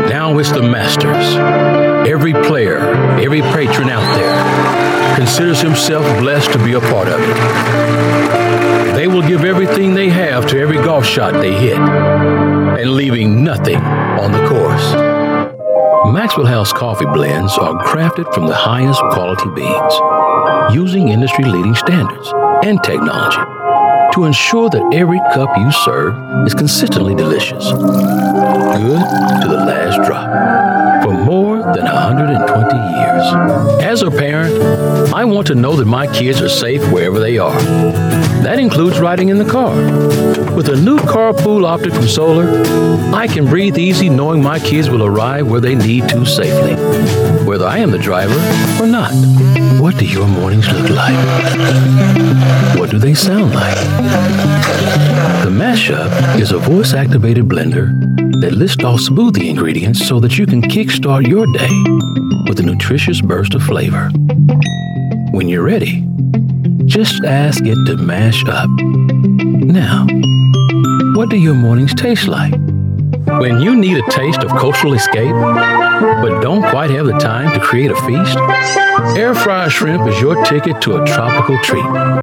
Now it's the Masters. Every player, every patron out there considers himself blessed to be a part of it. They will give everything they have to every golf shot they hit, and leaving nothing on the course. Maxwell House coffee blends are crafted from the highest quality beans, using industry-leading standards and technology to ensure that every cup you serve is consistently delicious, good to the last drop, for more than 120 years. As a parent, I want to know that my kids are safe wherever they are. That includes riding in the car. With a new carpool opted from Solar, I can breathe easy knowing my kids will arrive where they need to safely, whether I am the driver or not. What do your mornings look like? What do they sound like? The Mashup is a voice-activated blender that lists off smoothie ingredients so that you can kickstart your day with a nutritious burst of flavor. When you're ready, just ask it to mash up. Now, what do your mornings taste like? When you need a taste of coastal escape, but don't quite have the time to create a feast, Air Fryer Shrimp is your ticket to a tropical treat.